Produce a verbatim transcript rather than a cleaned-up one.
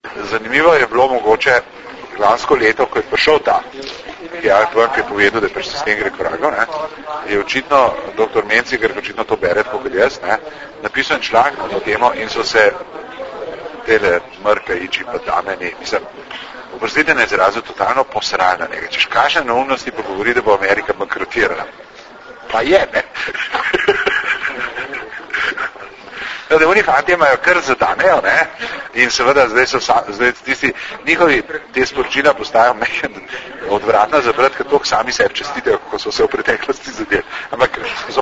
zanimivo je bilo mogoče lansko leto, ko je prišel ta, ki je povedal, da je pač sistem gre korago, ne, je očitno, doktor Menciger, očitno to bere, tako kot jaz, ne, napisal en članek na to temo in so se tele mrke iči pa dameni, mislim, oprostite na izrazu, totalno posrali na njega. Češ kakšne neumnosti pa govori, da bo Amerika bankrotirala. Pa je, ne. No, da oni fanti imajo kar zadanejo, ne, in seveda zdaj so zdaj tisti, njihovi te sporočila postajajo mehen odvratna zabrati, ker toliko sami sebi čestitejo, kako so se v preteklosti zadeli. Ampak so